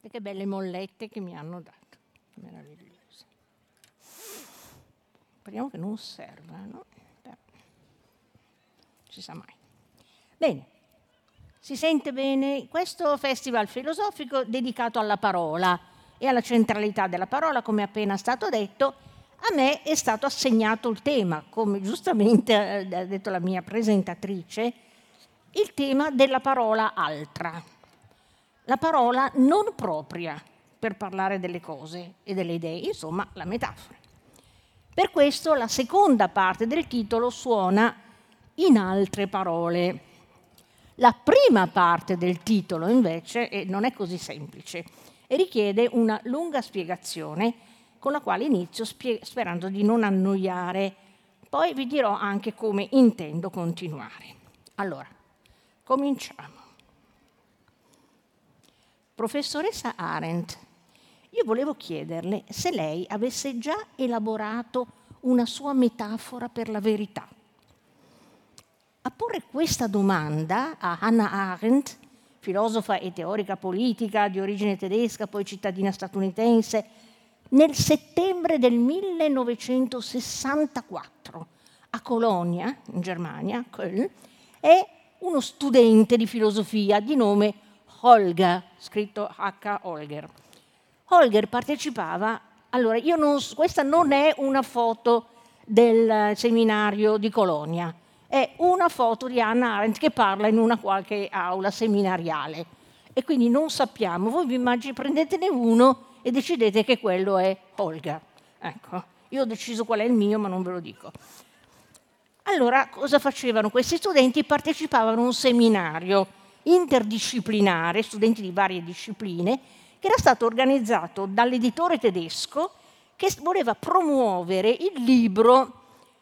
Guardate che belle mollette che mi hanno dato, meravigliose. Speriamo che non serva, no? Beh, si sa mai. Bene, si sente bene? Questo festival filosofico dedicato alla parola e alla centralità della parola, come appena stato detto, a me è stato assegnato il tema, come giustamente ha detto la mia presentatrice, il tema della parola altra, la parola non propria per parlare delle cose e delle idee, insomma la metafora. Per questo la seconda parte del titolo suona in altre parole. La prima parte del titolo invece non è così semplice e richiede una lunga spiegazione con la quale inizio sperando di non annoiare. Poi vi dirò anche come intendo continuare. Allora, cominciamo. Professoressa Arendt, io volevo chiederle se lei avesse già elaborato una sua metafora per la verità. A porre questa domanda a Hannah Arendt, filosofa e teorica politica di origine tedesca, poi cittadina statunitense, nel settembre del 1964 a Colonia, in Germania, Köln, è uno studente di filosofia di nome Holger, scritto H. Holger. Holger partecipava, allora questa non è una foto del seminario di Colonia, è una foto di Hannah Arendt che parla in una qualche aula seminariale e quindi non sappiamo, voi vi prendetene uno e decidete che quello è Holger. Ecco, io ho deciso qual è il mio ma non ve lo dico. Allora cosa facevano questi studenti? Partecipavano a un seminario interdisciplinare, studenti di varie discipline, che era stato organizzato dall'editore tedesco che voleva promuovere il libro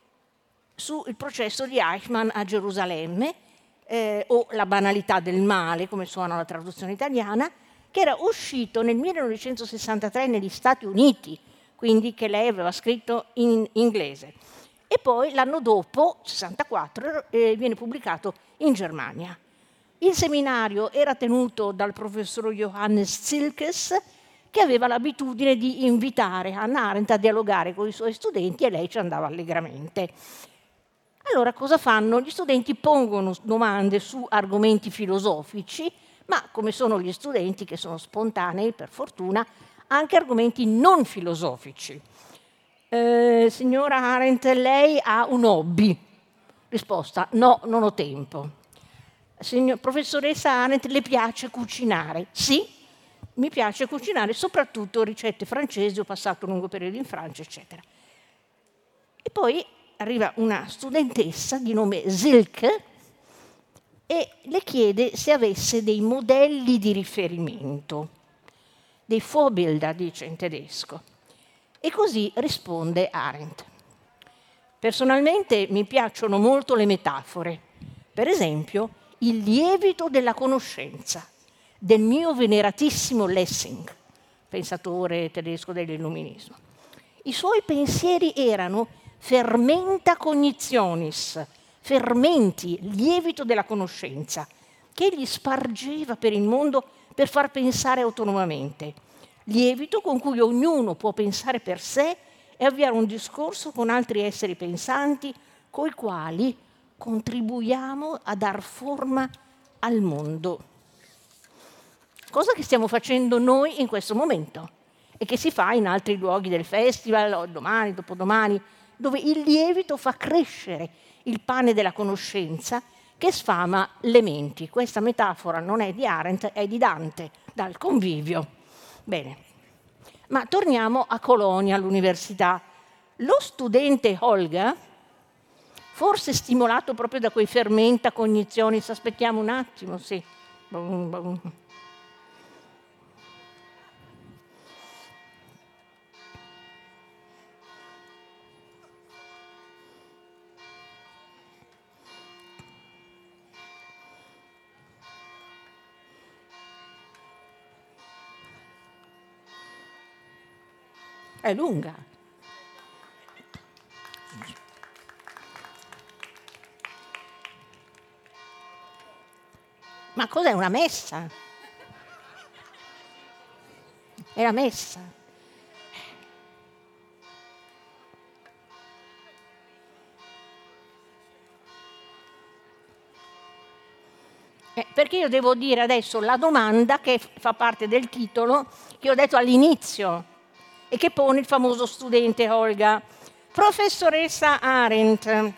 sul processo di Eichmann a Gerusalemme, o La banalità del male, come suona la traduzione italiana, che era uscito nel 1963 negli Stati Uniti, quindi che lei aveva scritto in inglese. E poi l'anno dopo, 64, viene pubblicato in Germania. Il seminario era tenuto dal professor Johannes Zilkes, che aveva l'abitudine di invitare Hannah Arendt a dialogare con i suoi studenti e lei ci andava allegramente. Allora cosa fanno? Gli studenti pongono domande su argomenti filosofici, ma come sono gli studenti che sono spontanei, per fortuna, anche argomenti non filosofici. Signora Arendt, lei ha un hobby? Risposta: no, non ho tempo. Professoressa Arendt, le piace cucinare? Sì, mi piace cucinare, soprattutto ricette francesi, ho passato un lungo periodo in Francia, eccetera. E poi arriva una studentessa di nome Silke e le chiede se avesse dei modelli di riferimento, dei Vorbilder, dice in tedesco. E così risponde Arendt. Personalmente mi piacciono molto le metafore, per esempio il lievito della conoscenza del mio veneratissimo Lessing, pensatore tedesco dell'illuminismo. I suoi pensieri erano fermenta cognitionis, fermenti, lievito della conoscenza, che egli spargeva per il mondo per far pensare autonomamente, lievito con cui ognuno può pensare per sé e avviare un discorso con altri esseri pensanti, coi quali contribuiamo a dar forma al mondo. Cosa che stiamo facendo noi in questo momento e che si fa in altri luoghi del festival, domani, dopodomani, dove il lievito fa crescere il pane della conoscenza che sfama le menti. Questa metafora non è di Arendt, è di Dante, dal Convivio. Bene, ma torniamo a Colonia, all'università. Lo studente Holger, forse stimolato proprio da quei fermenta cognizioni, aspettiamo un attimo, sì. È lunga. Ma cos'è una messa? È la messa. Perché io devo dire adesso la domanda che fa parte del titolo che ho detto all'inizio e che pone il famoso studente Olga. Professoressa Arendt,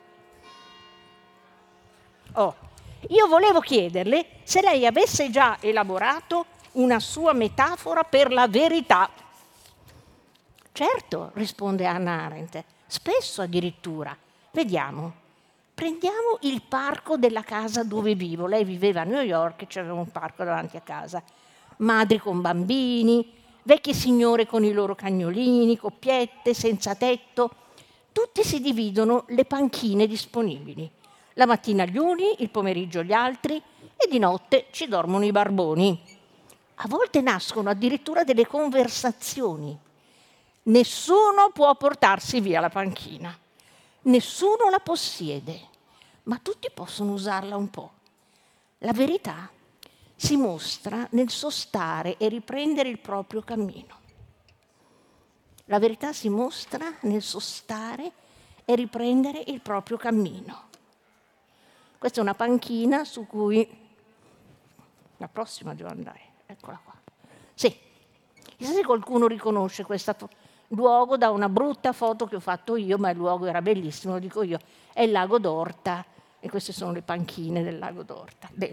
io volevo chiederle se lei avesse già elaborato una sua metafora per la verità. Certo, risponde Hannah Arendt, spesso addirittura. Vediamo. Prendiamo il parco della casa dove vivo. Lei viveva a New York e c'aveva un parco davanti a casa. Madri con bambini, vecchie signore con i loro cagnolini, coppiette, senza tetto. Tutti si dividono le panchine disponibili. La mattina gli uni, il pomeriggio gli altri e di notte ci dormono i barboni. A volte nascono addirittura delle conversazioni. Nessuno può portarsi via la panchina. Nessuno la possiede, ma tutti possono usarla un po'. La verità si mostra nel sostare e riprendere il proprio cammino. La verità si mostra nel sostare e riprendere il proprio cammino. Questa è una panchina su cui... La prossima devo andare, eccola qua. Sì, chissà se qualcuno riconosce questo luogo da una brutta foto che ho fatto io, ma il luogo era bellissimo, lo dico io, è il lago d'Orta e queste sono le panchine del lago d'Orta. Bene.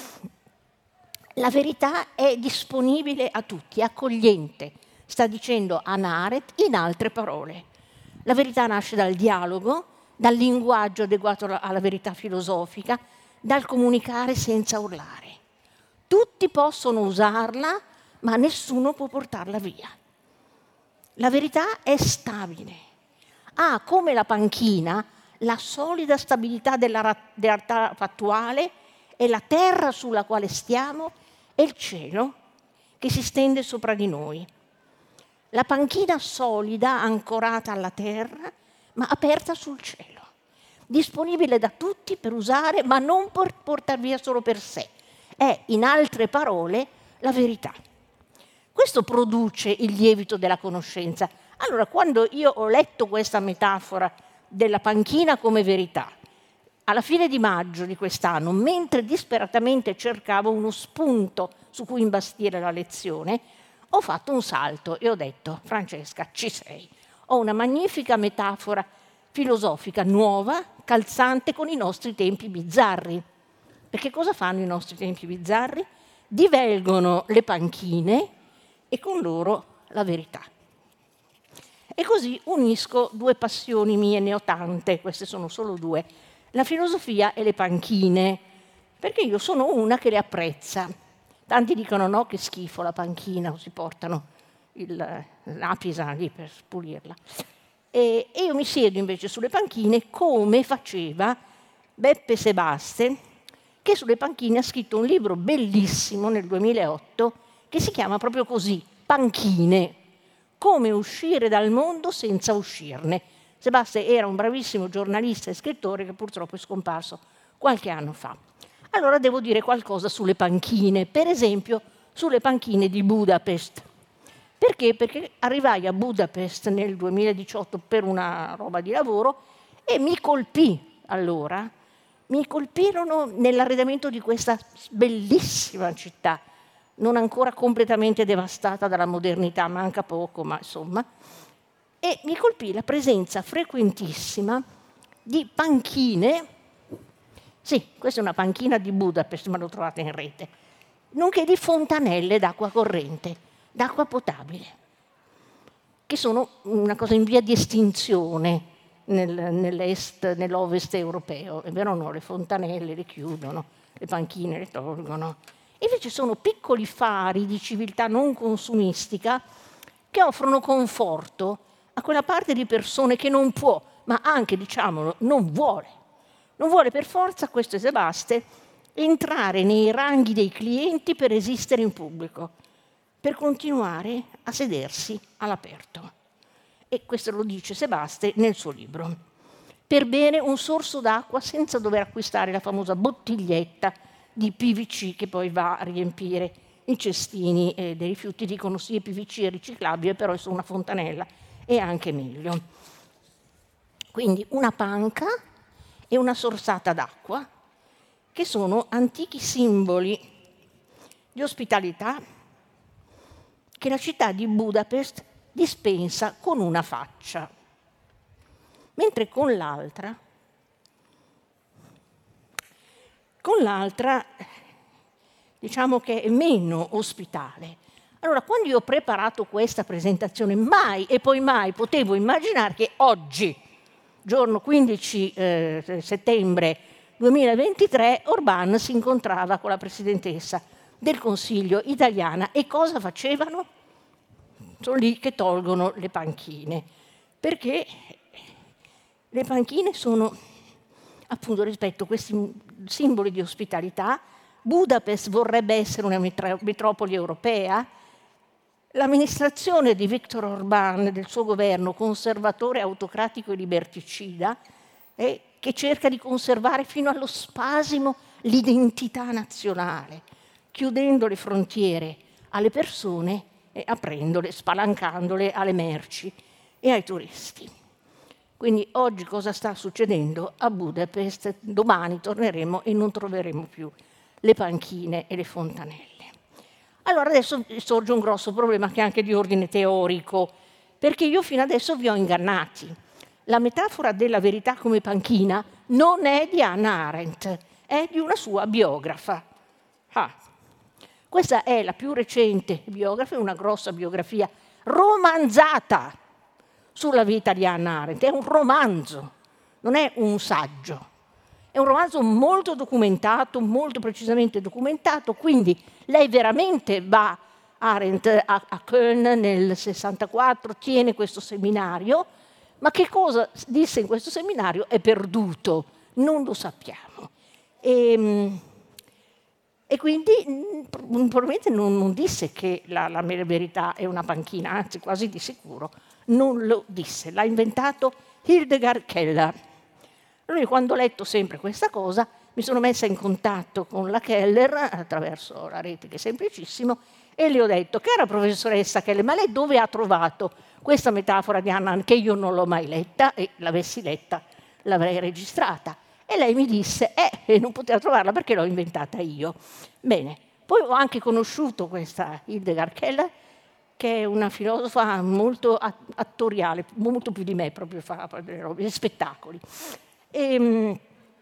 La verità è disponibile a tutti, è accogliente, sta dicendo Hannah Arendt in altre parole. La verità nasce dal dialogo, dal linguaggio adeguato alla verità filosofica, dal comunicare senza urlare. Tutti possono usarla, ma nessuno può portarla via. La verità è stabile. Ha come la panchina la solida stabilità della realtà fattuale e la terra sulla quale stiamo e il cielo che si stende sopra di noi. La panchina solida, ancorata alla terra, ma aperta sul cielo, disponibile da tutti per usare, ma non per portar via solo per sé. È, in altre parole, la verità. Questo produce il lievito della conoscenza. Allora, quando io ho letto questa metafora della panchina come verità, alla fine di maggio di quest'anno, mentre disperatamente cercavo uno spunto su cui imbastire la lezione, ho fatto un salto e ho detto: Francesca, ci sei. Ho una magnifica metafora filosofica nuova, calzante con i nostri tempi bizzarri. Perché cosa fanno i nostri tempi bizzarri? Divelgono le panchine e con loro la verità. E così unisco due passioni mie, ne ho tante, queste sono solo due, la filosofia e le panchine, perché io sono una che le apprezza. Tanti dicono no, che schifo la panchina, si portano la pisa lì per pulirla. E io mi siedo invece sulle panchine come faceva Beppe Sebaste, che sulle panchine ha scritto un libro bellissimo nel 2008 che si chiama proprio così, Panchine, come uscire dal mondo senza uscirne. Sebaste era un bravissimo giornalista e scrittore che purtroppo è scomparso qualche anno fa. Allora devo dire qualcosa sulle panchine, per esempio sulle panchine di Budapest. Perché? Perché arrivai a Budapest nel 2018 per una roba di lavoro e mi colpirono nell'arredamento di questa bellissima città, non ancora completamente devastata dalla modernità, manca poco, ma insomma, e mi colpì la presenza frequentissima di panchine, sì, questa è una panchina di Budapest, ma l'ho trovata in rete, nonché di fontanelle d'acqua corrente, d'acqua potabile, che sono una cosa in via di estinzione nell'ovest europeo. È vero o no? Le fontanelle le chiudono, le panchine le tolgono. Invece sono piccoli fari di civiltà non consumistica che offrono conforto a quella parte di persone che non può, ma anche, diciamolo, non vuole. Non vuole per forza, questo è Sebaste, entrare nei ranghi dei clienti per esistere in pubblico, per continuare a sedersi all'aperto. E questo lo dice Sebaste nel suo libro. Per bere un sorso d'acqua senza dover acquistare la famosa bottiglietta di PVC che poi va a riempire i cestini dei rifiuti, dicono sì, PVC è riciclabile, però è su una fontanella, è anche meglio. Quindi una panca e una sorsata d'acqua, che sono antichi simboli di ospitalità che la città di Budapest dispensa con una faccia, mentre con l'altra diciamo che è meno ospitale. Allora, quando io ho preparato questa presentazione, mai e poi mai potevo immaginare che oggi, giorno 15 settembre 2023, Orbán si incontrava con la presidentessa del Consiglio italiana e cosa facevano? Sono lì che tolgono le panchine, perché le panchine sono, appunto, rispetto a questi simboli di ospitalità. Budapest vorrebbe essere una metropoli europea. L'amministrazione di Viktor Orbán, del suo governo conservatore, autocratico e liberticida, che cerca di conservare fino allo spasimo l'identità nazionale, chiudendo le frontiere alle persone e aprendole, spalancandole alle merci e ai turisti. Quindi oggi cosa sta succedendo a Budapest? Domani torneremo e non troveremo più le panchine e le fontanelle. Allora adesso sorge un grosso problema che è anche di ordine teorico, perché io fino adesso vi ho ingannati. La metafora della verità come panchina non è di Hannah Arendt, è di una sua biografa. Questa è la più recente biografa, una grossa biografia romanzata sulla vita di Hannah Arendt. È un romanzo, non è un saggio. È un romanzo molto documentato, molto precisamente documentato, quindi lei veramente va Arendt a Köln nel 64, tiene questo seminario, ma che cosa disse in questo seminario è perduto, non lo sappiamo. E quindi probabilmente non disse che la verità è una panchina, anzi quasi di sicuro non lo disse, l'ha inventato Hildegard Keller. Allora, quando ho letto sempre questa cosa, mi sono messa in contatto con la Keller attraverso la rete, che è semplicissimo, e le ho detto: cara professoressa Keller, ma lei dove ha trovato questa metafora di Hannah, che io non l'ho mai letta, e l'avessi letta l'avrei registrata? E lei mi disse: non poteva trovarla perché l'ho inventata io. Bene, poi ho anche conosciuto questa Hildegard Keller, che è una filosofa molto attoriale, molto più di me, proprio fa delle robe, dei spettacoli. E me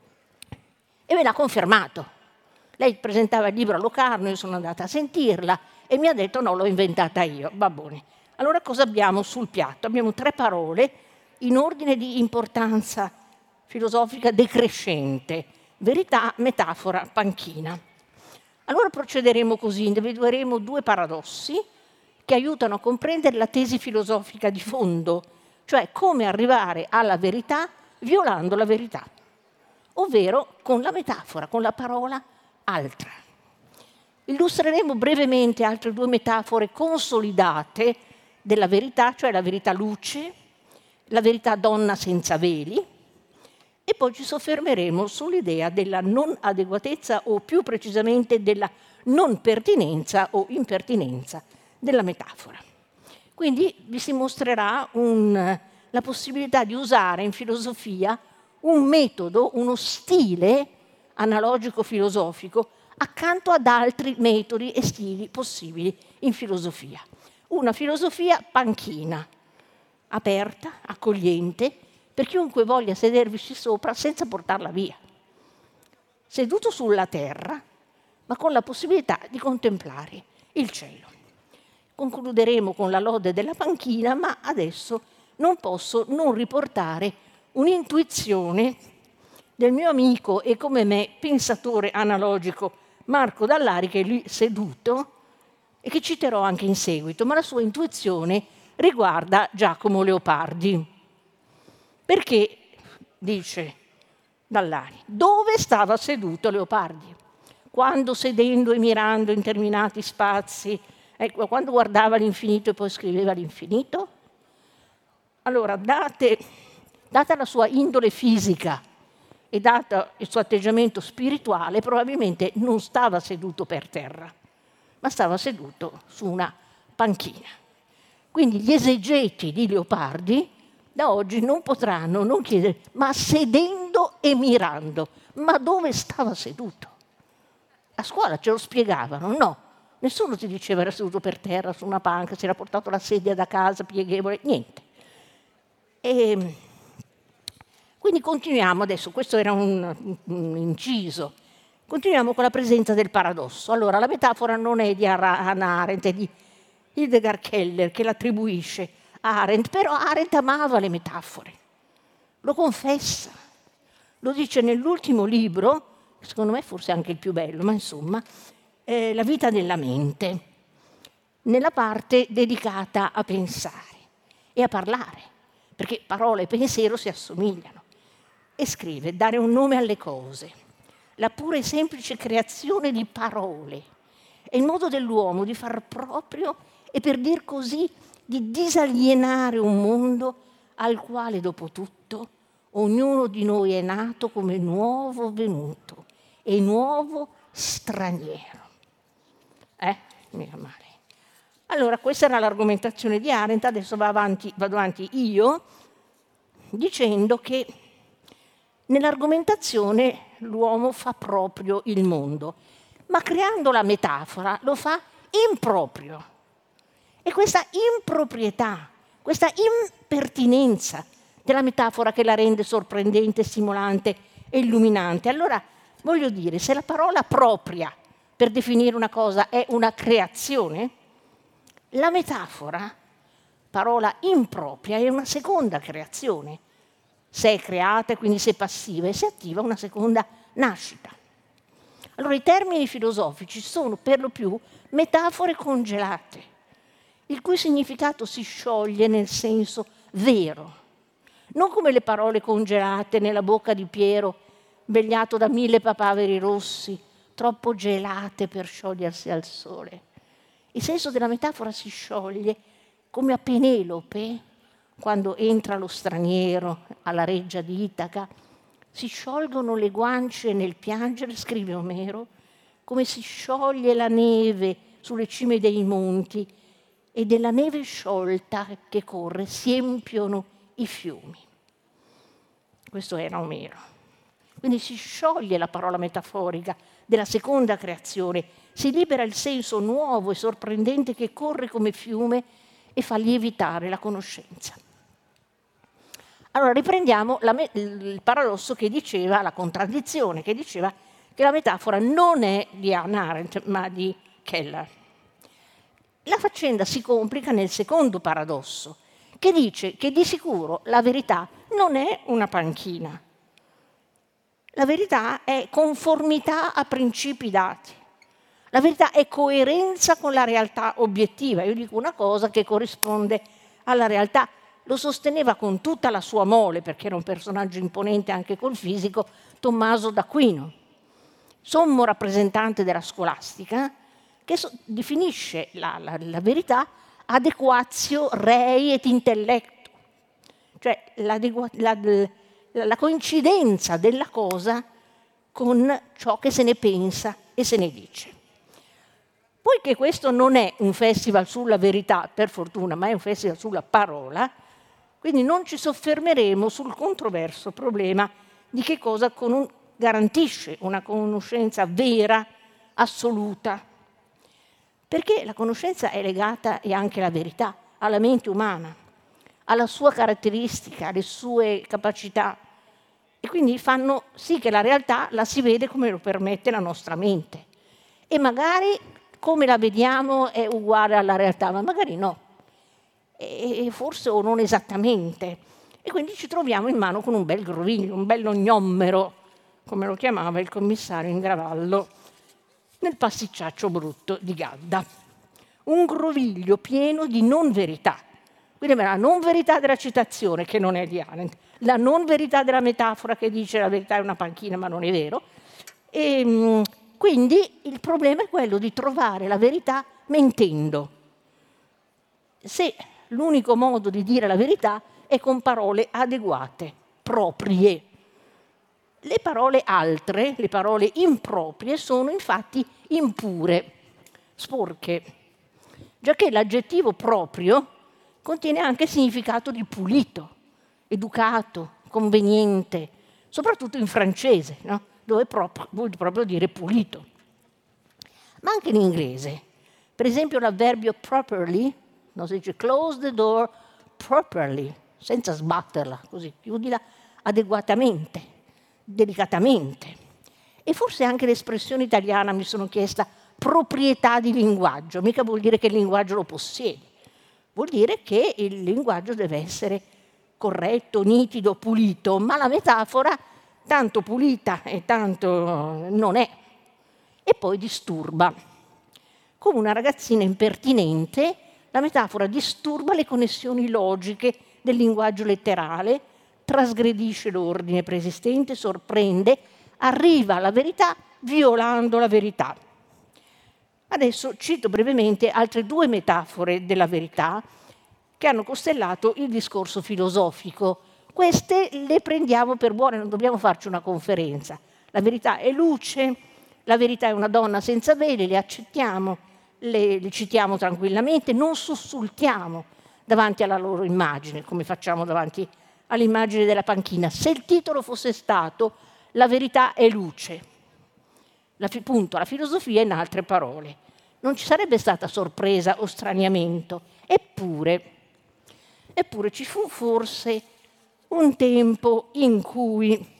l'ha confermato. Lei presentava il libro a Locarno, io sono andata a sentirla e mi ha detto: no, l'ho inventata io. Va bene. Allora cosa abbiamo sul piatto? Abbiamo 3 parole in ordine di importanza filosofica decrescente: verità, metafora, panchina. Allora procederemo così, individueremo 2 paradossi che aiutano a comprendere la tesi filosofica di fondo, cioè come arrivare alla verità violando la verità, ovvero con la metafora, con la parola altra. Illustreremo brevemente altre 2 metafore consolidate della verità, cioè la verità luce, la verità donna senza veli, e poi ci soffermeremo sull'idea della non adeguatezza, o più precisamente della non pertinenza o impertinenza della metafora. Quindi vi si mostrerà la possibilità di usare in filosofia un metodo, uno stile analogico-filosofico accanto ad altri metodi e stili possibili in filosofia. Una filosofia panchina, aperta, accogliente, per chiunque voglia sedervici sopra senza portarla via. Seduto sulla terra, ma con la possibilità di contemplare il cielo. Concluderemo con la lode della panchina, ma adesso non posso non riportare un'intuizione del mio amico e come me pensatore analogico Marco Dallari, che è lì seduto e che citerò anche in seguito, ma la sua intuizione riguarda Giacomo Leopardi. Perché, dice Dallari, dove stava seduto Leopardi? Quando, sedendo e mirando interminati spazi, quando guardava l'infinito e poi scriveva l'infinito? Allora, data la sua indole fisica e dato il suo atteggiamento spirituale, probabilmente non stava seduto per terra, ma stava seduto su una panchina. Quindi gli esegeti di Leopardi da oggi non potranno non chiedere, ma sedendo e mirando, ma dove stava seduto? A scuola ce lo spiegavano, no. Nessuno ti diceva era seduto per terra, su una panca, si era portato la sedia da casa pieghevole, niente. E quindi continuiamo adesso, questo era un inciso, continuiamo con la presenza del paradosso. Allora, la metafora non è di Hannah Arendt, è di Hildegard Keller che l'attribuisce a Arendt, però Arendt amava le metafore, lo confessa, lo dice nell'ultimo libro, secondo me forse anche il più bello, ma insomma, La vita della mente, nella parte dedicata a pensare e a parlare, perché parola e pensiero si assomigliano. E scrive: dare un nome alle cose, la pura e semplice creazione di parole, è il modo dell'uomo di far proprio e, per dir così, di disalienare un mondo al quale, dopo tutto, ognuno di noi è nato come nuovo venuto e nuovo straniero. Mica male. Allora, questa era l'argomentazione di Arendt, adesso vado avanti io, dicendo che nell'argomentazione l'uomo fa proprio il mondo, ma creando la metafora lo fa improprio. E questa improprietà, questa impertinenza della metafora che la rende sorprendente, stimolante e illuminante. Allora, voglio dire, se la parola propria per definire una cosa è una creazione, la metafora, parola impropria, è una seconda creazione. Se è creata, quindi se è passiva, e se attiva, una seconda nascita. Allora i termini filosofici sono per lo più metafore congelate, il cui significato si scioglie nel senso vero, non come le parole congelate nella bocca di Piero, vegliato da 1000 papaveri rossi, troppo gelate per sciogliersi al sole. Il senso della metafora si scioglie come a Penelope, quando entra lo straniero alla reggia di Itaca, si sciolgono le guance nel piangere, scrive Omero, come si scioglie la neve sulle cime dei monti e della neve sciolta che corre si empiono i fiumi. Questo era Omero. Quindi si scioglie la parola metaforica della seconda creazione, si libera il senso nuovo e sorprendente che corre come fiume e fa lievitare la conoscenza. Allora riprendiamo il paradosso che diceva, la contraddizione che diceva che la metafora non è di Hannah Arendt ma di Keller. La faccenda si complica nel secondo paradosso, che dice che di sicuro la verità non è una panchina. La verità è conformità a principi dati. La verità è coerenza con la realtà obiettiva. Io dico una cosa che corrisponde alla realtà. Lo sosteneva con tutta la sua mole, perché era un personaggio imponente anche col fisico, Tommaso d'Aquino, sommo rappresentante della scolastica, che definisce la verità adequatio rei et intellecto, cioè la coincidenza della cosa con ciò che se ne pensa e se ne dice. Poiché questo non è un festival sulla verità, per fortuna, ma è un festival sulla parola, quindi non ci soffermeremo sul controverso problema di che cosa garantisce una conoscenza vera, assoluta. Perché la conoscenza è legata, e anche la verità, alla mente umana, alla sua caratteristica, alle sue capacità, e quindi fanno sì che la realtà la si vede come lo permette la nostra mente. E magari come la vediamo è uguale alla realtà, ma magari no. E forse o non esattamente. E quindi ci troviamo in mano con un bel groviglio, un bello gnommero, come lo chiamava il commissario Ingravallo, nel pasticciaccio brutto di Gadda. Un groviglio pieno di non verità. Quindi la non verità della citazione, che non è di Arendt, la non verità della metafora che dice la verità è una panchina, ma non è vero. E quindi il problema è quello di trovare la verità mentendo. Se l'unico modo di dire la verità è con parole adeguate, proprie. Le parole altre, le parole improprie, sono infatti impure. sporche, giacché l'aggettivo proprio contiene anche il significato di pulito, educato, conveniente, soprattutto in francese, no? Dove vuol proprio dire pulito. Ma anche in inglese. Per esempio l'avverbio properly, no? Si dice close the door properly, senza sbatterla, così, chiudila adeguatamente, delicatamente. E forse anche l'espressione italiana, mi sono chiesta, proprietà di linguaggio, mica vuol dire che il linguaggio lo possiede, vuol dire che il linguaggio deve essere corretto, nitido, pulito, ma la metafora tanto pulita e tanto non è. E poi disturba. Come una ragazzina impertinente, la metafora disturba le connessioni logiche del linguaggio letterale, trasgredisce l'ordine preesistente, sorprende, arriva alla verità violando la verità. Adesso cito brevemente altre due metafore della verità che hanno costellato il discorso filosofico. Queste le prendiamo per buone, non dobbiamo farci una conferenza. La verità è luce, la verità è una donna senza veli, le accettiamo, le citiamo tranquillamente, non sussultiamo davanti alla loro immagine, come facciamo davanti all'immagine della panchina. Se il titolo fosse stato "La verità è luce", punto, la filosofia in altre parole, non ci sarebbe stata sorpresa o straniamento. Eppure ci fu forse un tempo in cui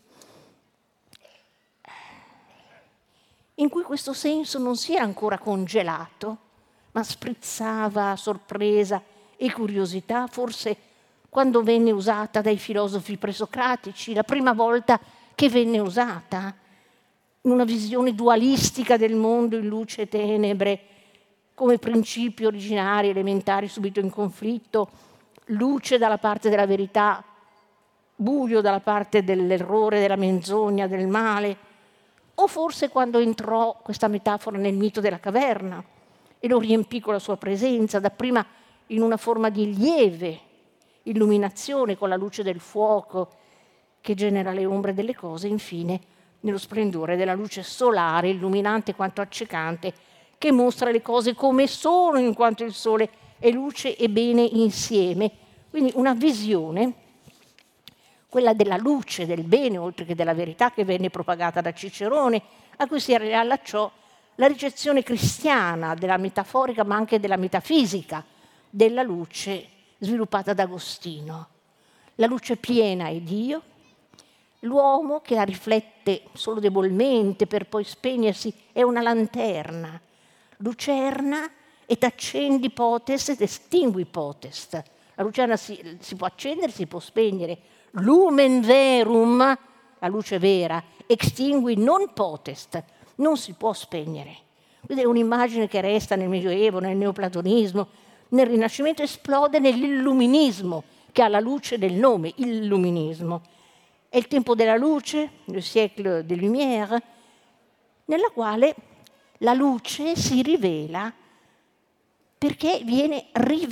questo senso non si era ancora congelato, ma sprizzava sorpresa e curiosità, forse quando venne usata dai filosofi presocratici, la prima volta che venne usata, in una visione dualistica del mondo in luce e tenebre, come principi originari, elementari, subito in conflitto, luce dalla parte della verità, buio dalla parte dell'errore, della menzogna, del male, o forse quando entrò questa metafora nel mito della caverna e lo riempì con la sua presenza, dapprima in una forma di lieve illuminazione con la luce del fuoco che genera le ombre delle cose, infine nello splendore della luce solare, illuminante quanto accecante, che mostra le cose come sono, in quanto il sole è luce e bene insieme. Quindi una visione, quella della luce, del bene, oltre che della verità, che venne propagata da Cicerone, a cui si allacciò la ricezione cristiana della metaforica, ma anche della metafisica, della luce sviluppata da Agostino. La luce piena è Dio, l'uomo che la riflette solo debolmente per poi spegnersi è una lanterna, lucerna et accendi potest et extingui potest. La lucerna si può accendere, si può spegnere. Lumen verum, la luce vera, extingui non potest, non si può spegnere. Quindi è un'immagine che resta nel Medioevo, nel Neoplatonismo, nel Rinascimento, esplode nell'illuminismo, che ha la luce del nome, illuminismo. È il tempo della luce, le siècle des Lumières, nella quale la luce si rivela perché viene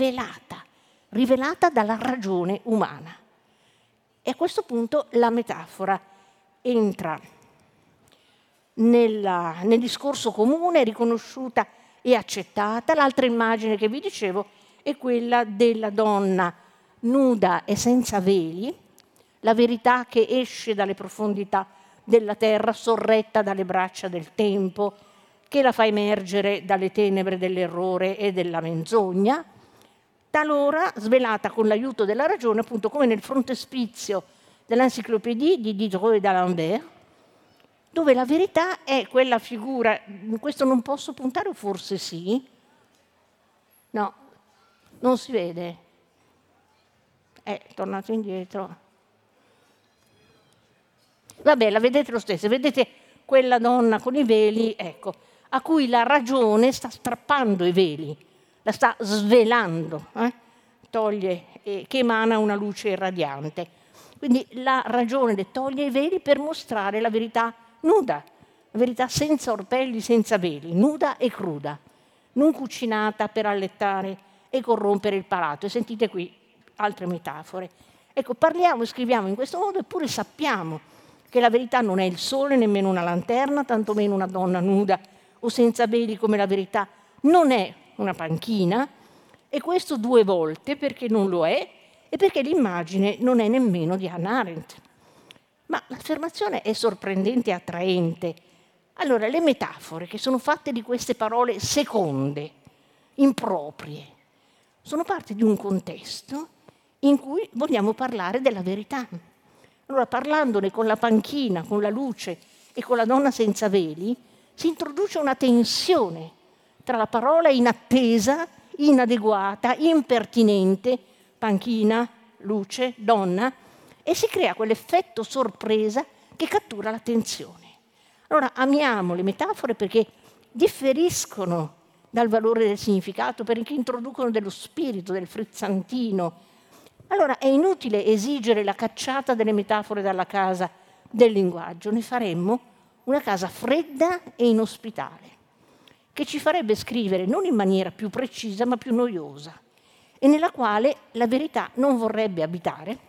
rivelata dalla ragione umana. E a questo punto la metafora entra nel discorso comune, riconosciuta e accettata. L'altra immagine che vi dicevo è quella della donna nuda e senza veli, la verità che esce dalle profondità della terra, sorretta dalle braccia del tempo, che la fa emergere dalle tenebre dell'errore e della menzogna, talora svelata con l'aiuto della ragione, appunto come nel frontespizio dell'Encyclopédie di Diderot e d'Alembert, dove la verità è quella figura, questo non posso puntare o forse sì? No, non si vede. È tornato indietro. Vabbè, la vedete lo stesso, vedete quella donna con i veli, ecco, a cui la ragione sta strappando i veli, la sta svelando, toglie, che emana una luce irradiante. Quindi la ragione le toglie i veli per mostrare la verità nuda, la verità senza orpelli, senza veli, nuda e cruda, non cucinata per allettare e corrompere il palato. E sentite qui altre metafore. Ecco, parliamo e scriviamo in questo modo, eppure sappiamo che la verità non è il sole, nemmeno una lanterna, tantomeno una donna nuda o senza veli come la verità non è una panchina, e questo 2 volte perché non lo è e perché l'immagine non è nemmeno di Hannah Arendt. Ma l'affermazione è sorprendente e attraente. Allora, le metafore che sono fatte di queste parole seconde, improprie, sono parte di un contesto in cui vogliamo parlare della verità. Allora, parlandone con la panchina, con la luce e con la donna senza veli, si introduce una tensione tra la parola inattesa, inadeguata, impertinente, panchina, luce, donna, e si crea quell'effetto sorpresa che cattura l'attenzione. Allora, amiamo le metafore perché differiscono dal valore del significato, perché introducono dello spirito, del frizzantino. Allora, è inutile esigere la cacciata delle metafore dalla casa del linguaggio, ne faremmo una casa fredda e inospitale, che ci farebbe scrivere non in maniera più precisa ma più noiosa, e nella quale la verità non vorrebbe abitare,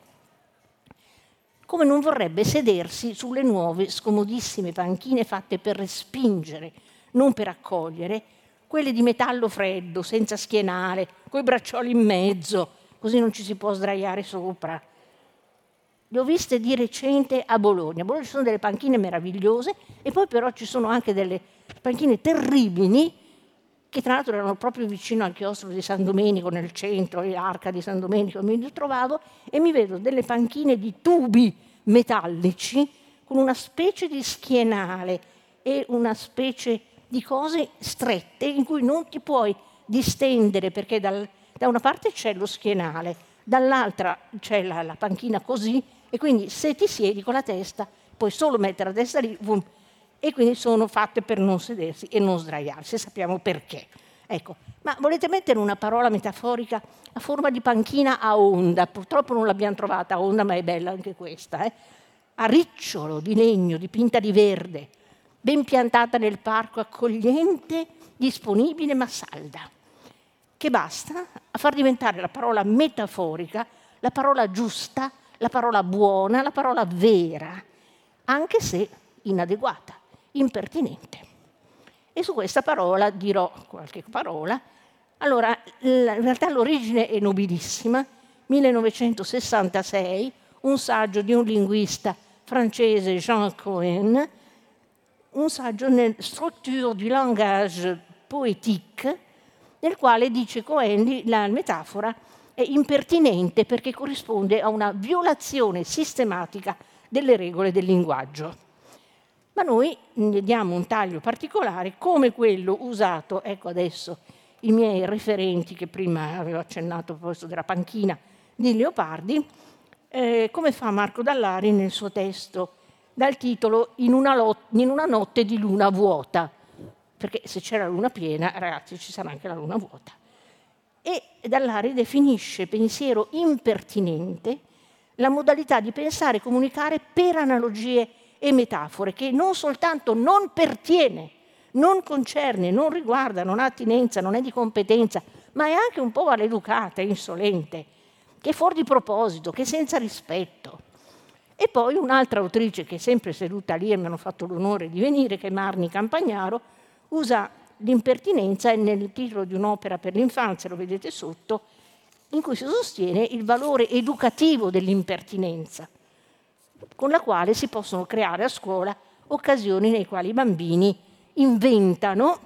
come non vorrebbe sedersi sulle nuove scomodissime panchine fatte per respingere, non per accogliere, quelle di metallo freddo, senza schienale, coi braccioli in mezzo, così non ci si può sdraiare sopra. Le ho viste di recente a Bologna. A Bologna ci sono delle panchine meravigliose e poi però ci sono anche delle panchine terribili che tra l'altro erano proprio vicino al chiostro di San Domenico, nel centro, l'arca di San Domenico, mi trovavo e mi vedo delle panchine di tubi metallici con una specie di schienale e una specie di cose strette in cui non ti puoi distendere perché da una parte c'è lo schienale, dall'altra c'è la panchina così e quindi se ti siedi con la testa puoi solo mettere la testa lì, boom, e quindi sono fatte per non sedersi e non sdraiarsi, sappiamo perché. Ecco, ma volete mettere una parola metaforica a forma di panchina a onda? Purtroppo non l'abbiamo trovata a onda, ma è bella anche questa. A ricciolo di legno dipinta di verde, ben piantata nel parco, accogliente, disponibile ma salda, che basta a far diventare la parola metaforica, la parola giusta, la parola buona, la parola vera, anche se inadeguata, impertinente. E su questa parola dirò qualche parola. Allora, in realtà l'origine è nobilissima, 1966, un saggio di un linguista francese, Jean Cohen, un saggio nel Structure du langage poétique, nel quale dice Cohen la metafora è impertinente perché corrisponde a una violazione sistematica delle regole del linguaggio. Ma noi ne diamo un taglio particolare come quello usato, ecco adesso i miei referenti che prima avevo accennato a proposito della panchina di Leopardi, come fa Marco Dallari nel suo testo dal titolo in una notte di luna vuota, perché se c'è la luna piena, ragazzi, ci sarà anche la luna vuota. E Dallari definisce pensiero impertinente la modalità di pensare e comunicare per analogie e metafore, che non soltanto non pertiene, non concerne, non riguarda, non ha attinenza, non è di competenza, ma è anche un po' maleducata, insolente, che è fuori di proposito, che è senza rispetto. E poi un'altra autrice che è sempre seduta lì e mi hanno fatto l'onore di venire, che è Marni Campagnaro, usa l'impertinenza nel titolo di un'opera per l'infanzia, lo vedete sotto, in cui si sostiene il valore educativo dell'impertinenza, con la quale si possono creare a scuola occasioni nei quali i bambini inventano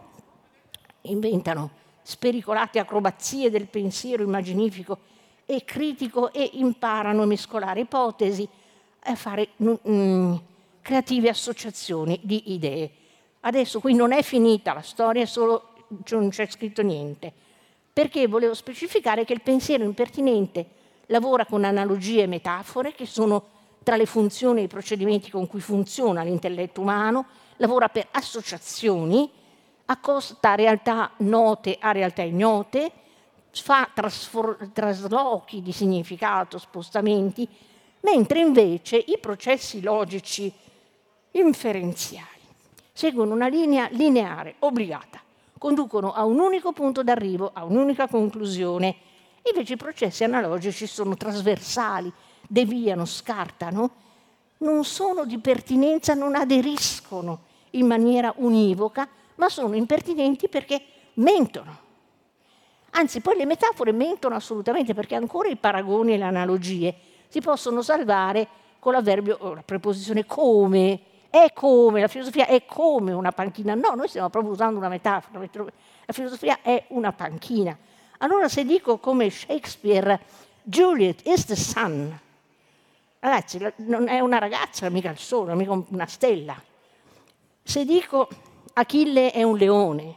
spericolate acrobazie del pensiero immaginifico e critico e imparano a mescolare ipotesi, a fare creative associazioni di idee. Adesso qui non è finita la storia, solo non c'è scritto niente, perché volevo specificare che il pensiero impertinente lavora con analogie e metafore che sono tra le funzioni e i procedimenti con cui funziona l'intelletto umano, lavora per associazioni, accosta realtà note a realtà ignote, fa traslochi di significato, spostamenti, mentre invece i processi logici inferenziali seguono una linea lineare, obbligata, conducono a un unico punto d'arrivo, a un'unica conclusione. Invece i processi analogici sono trasversali, deviano, scartano, non sono di pertinenza, non aderiscono in maniera univoca, ma sono impertinenti perché mentono. Anzi, poi le metafore mentono assolutamente, perché ancora i paragoni e le analogie si possono salvare con l'avverbio o la preposizione come. È come, la filosofia è come una panchina. No, noi stiamo proprio usando una metafora. La filosofia è una panchina. Allora se dico come Shakespeare, Juliet is the sun, ragazzi, non è una ragazza, mica il sole, mica una stella. Se dico Achille è un leone,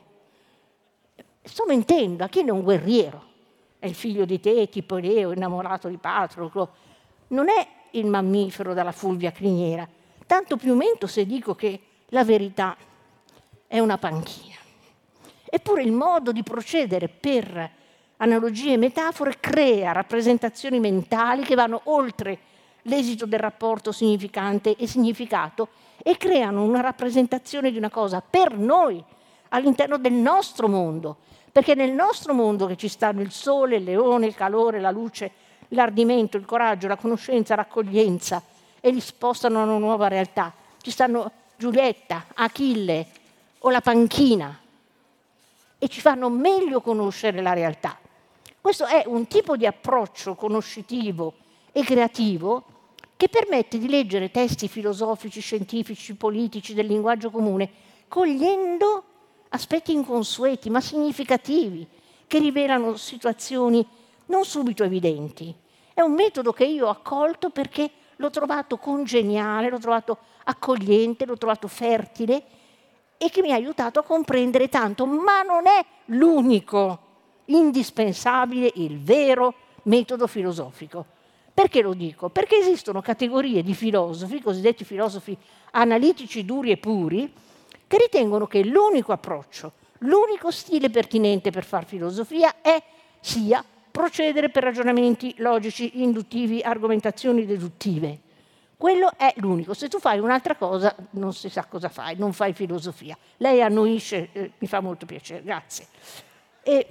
sto mentendo. Achille è un guerriero, è il figlio di Teti, Poleo, innamorato di Patroclo. Non è il mammifero dalla fulvia criniera. Tanto più mento se dico che la verità è una panchina. Eppure il modo di procedere per analogie e metafore crea rappresentazioni mentali che vanno oltre l'esito del rapporto significante e significato e creano una rappresentazione di una cosa per noi, all'interno del nostro mondo, perché nel nostro mondo che ci stanno il sole, il leone, il calore, la luce, l'ardimento, il coraggio, la conoscenza, l'accoglienza, e li spostano a una nuova realtà. Ci stanno Giulietta, Achille o la panchina e ci fanno meglio conoscere la realtà. Questo è un tipo di approccio conoscitivo e creativo che permette di leggere testi filosofici, scientifici, politici, del linguaggio comune, cogliendo aspetti inconsueti ma significativi, che rivelano situazioni non subito evidenti. È un metodo che io ho accolto perché l'ho trovato congeniale, l'ho trovato accogliente, l'ho trovato fertile e che mi ha aiutato a comprendere tanto, ma non è l'unico indispensabile, il vero metodo filosofico. Perché lo dico? Perché esistono categorie di filosofi, cosiddetti filosofi analitici duri e puri, che ritengono che l'unico approccio, l'unico stile pertinente per far filosofia sia procedere per ragionamenti logici, induttivi, argomentazioni deduttive. Quello è l'unico. Se tu fai un'altra cosa, non si sa cosa fai, non fai filosofia. Lei annuisce, mi fa molto piacere, grazie. E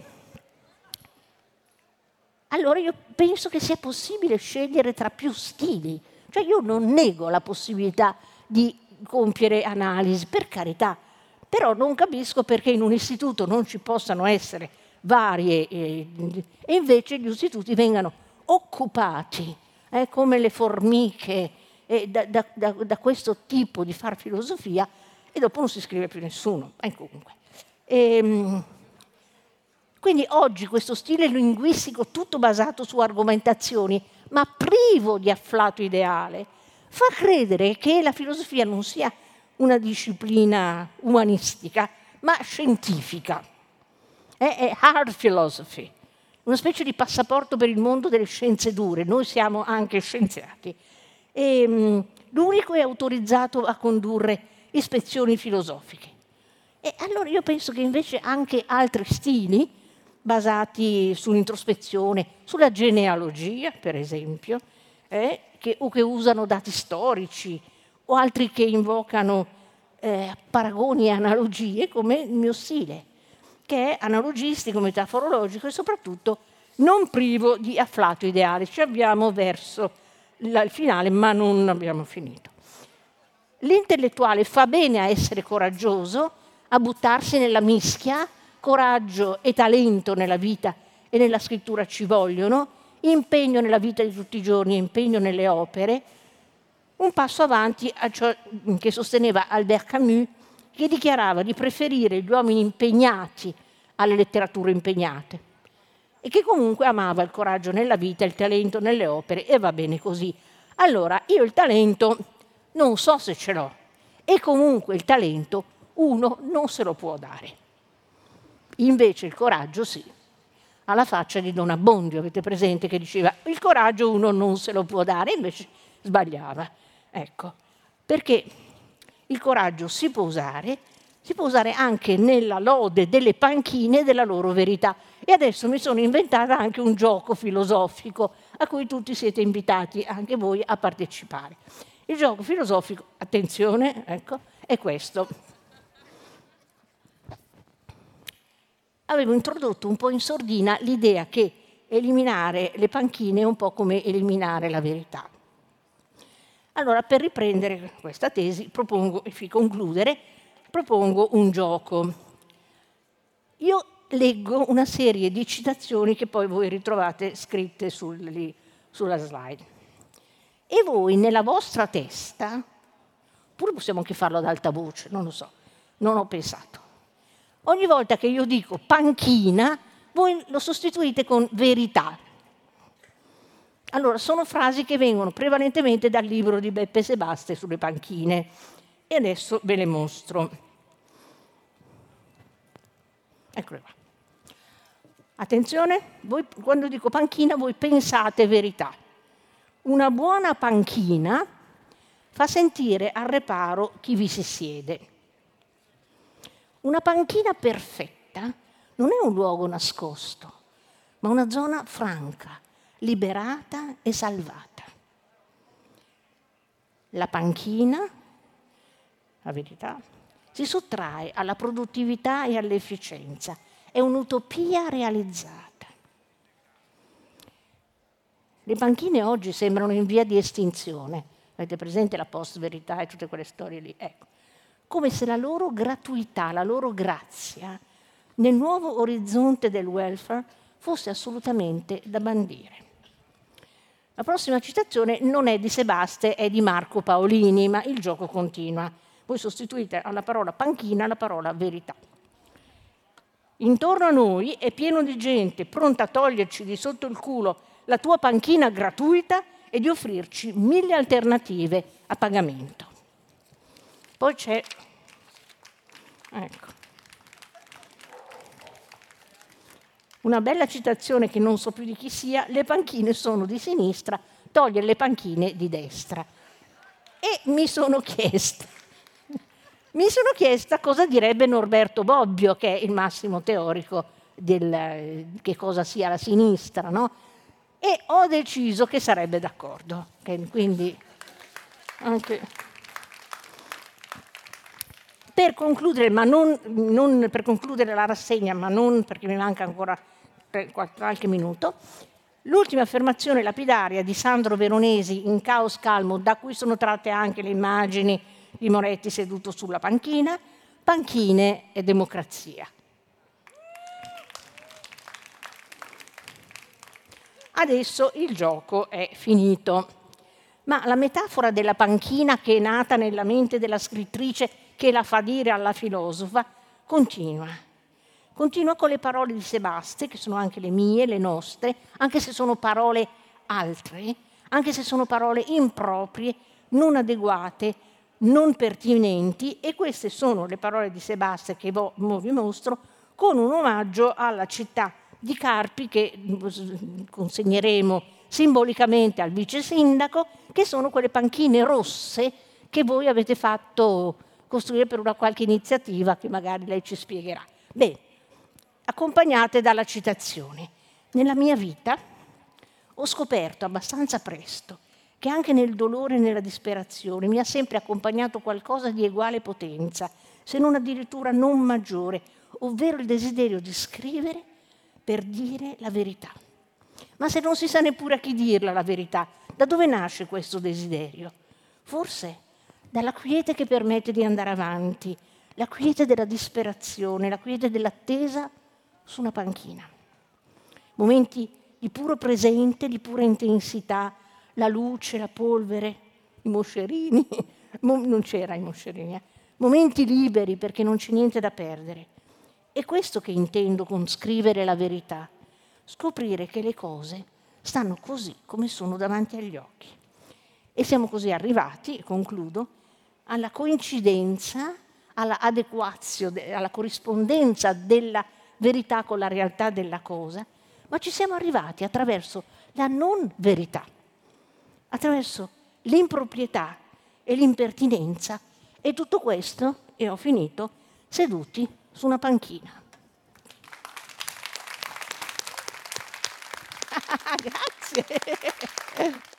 allora io penso che sia possibile scegliere tra più stili. Cioè io non nego la possibilità di compiere analisi, per carità, però non capisco perché in un istituto non ci possano essere varie e invece gli istituti vengano occupati come le formiche da questo tipo di far filosofia e dopo non si iscrive più nessuno. Comunque. Quindi oggi questo stile linguistico tutto basato su argomentazioni ma privo di afflato ideale fa credere che la filosofia non sia una disciplina umanistica ma scientifica. È hard philosophy, una specie di passaporto per il mondo delle scienze dure. Noi siamo anche scienziati. L'unico è autorizzato a condurre ispezioni filosofiche. E allora io penso che invece anche altri stili, basati sull'introspezione, sulla genealogia, per esempio, che usano dati storici, o altri che invocano paragoni e analogie, come il mio stile, che è analogistico, metaforologico e soprattutto non privo di afflato ideale. Ci abbiamo verso il finale, ma non abbiamo finito. L'intellettuale fa bene a essere coraggioso, a buttarsi nella mischia. Coraggio e talento nella vita e nella scrittura ci vogliono, impegno nella vita di tutti i giorni, impegno nelle opere. Un passo avanti a ciò che sosteneva Albert Camus, che dichiarava di preferire gli uomini impegnati alle letterature impegnate e che comunque amava il coraggio nella vita, il talento nelle opere e va bene così. Allora, io il talento non so se ce l'ho e comunque il talento uno non se lo può dare. Invece il coraggio sì, alla faccia di Don Abbondio, avete presente, che diceva il coraggio uno non se lo può dare, invece sbagliava. Ecco, perché il coraggio si può usare anche nella lode delle panchine e della loro verità. E adesso mi sono inventata anche un gioco filosofico a cui tutti siete invitati, anche voi, a partecipare. Il gioco filosofico, attenzione, ecco, è questo. Avevo introdotto un po' in sordina l'idea che eliminare le panchine è un po' come eliminare la verità. Allora, per riprendere questa tesi, propongo un gioco. Io leggo una serie di citazioni che poi voi ritrovate scritte sulla slide. E voi nella vostra testa, oppure possiamo anche farlo ad alta voce, non lo so, non ho pensato. Ogni volta che io dico panchina, voi lo sostituite con verità. Allora, sono frasi che vengono prevalentemente dal libro di Beppe Sebaste sulle panchine. E adesso ve le mostro. Eccole qua. Attenzione, voi, quando dico panchina, voi pensate verità. Una buona panchina fa sentire al reparo chi vi si siede. Una panchina perfetta non è un luogo nascosto, ma una zona franca, liberata e salvata. La panchina, la verità, si sottrae alla produttività e all'efficienza. È un'utopia realizzata. Le panchine oggi sembrano in via di estinzione. Avete presente la post-verità e tutte quelle storie lì? Ecco. Come se la loro gratuità, la loro grazia, nel nuovo orizzonte del welfare fosse assolutamente da bandire. La prossima citazione non è di Sebaste, è di Marco Paolini, ma il gioco continua. Voi sostituite alla parola panchina la parola verità. Intorno a noi è pieno di gente pronta a toglierci di sotto il culo la tua panchina gratuita e di offrirci 1000 alternative a pagamento. Poi c'è, ecco, una bella citazione che non so più di chi sia: le panchine sono di sinistra, toglie le panchine di destra. E mi sono chiesta cosa direbbe Norberto Bobbio, che è il massimo teorico che cosa sia la sinistra, no? E ho deciso che sarebbe d'accordo. Quindi anche per concludere, ma non per concludere la rassegna, ma non perché mi manca ancora qualche minuto, l'ultima affermazione lapidaria di Sandro Veronesi in Caos Calmo, da cui sono tratte anche le immagini di Moretti seduto sulla panchina: panchine e democrazia. Adesso il gioco è finito, ma la metafora della panchina, che è nata nella mente della scrittrice che la fa dire alla filosofa, continua con le parole di Sebaste, che sono anche le mie, le nostre, anche se sono parole altre, anche se sono parole improprie, non adeguate, non pertinenti, e queste sono le parole di Sebaste che vi mostro, con un omaggio alla città di Carpi che consegneremo simbolicamente al vice sindaco, che sono quelle panchine rosse che voi avete fatto costruire per una qualche iniziativa che magari lei ci spiegherà. Bene, accompagnate dalla citazione. Nella mia vita ho scoperto abbastanza presto che anche nel dolore e nella disperazione mi ha sempre accompagnato qualcosa di uguale potenza, se non addirittura non maggiore, ovvero il desiderio di scrivere per dire la verità. Ma se non si sa neppure a chi dirla la verità, da dove nasce questo desiderio? Forse dalla quiete che permette di andare avanti, la quiete della disperazione, la quiete dell'attesa su una panchina. Momenti di puro presente, di pura intensità, la luce, la polvere, i moscerini, non c'era i moscerini, momenti liberi perché non c'è niente da perdere. È questo che intendo con scrivere la verità, scoprire che le cose stanno così come sono davanti agli occhi. E siamo così arrivati, e concludo, alla coincidenza, alla adequazione, alla corrispondenza della verità con la realtà della cosa, ma ci siamo arrivati attraverso la non verità, attraverso l'improprietà e l'impertinenza, e tutto questo, e ho finito, seduti su una panchina. Grazie.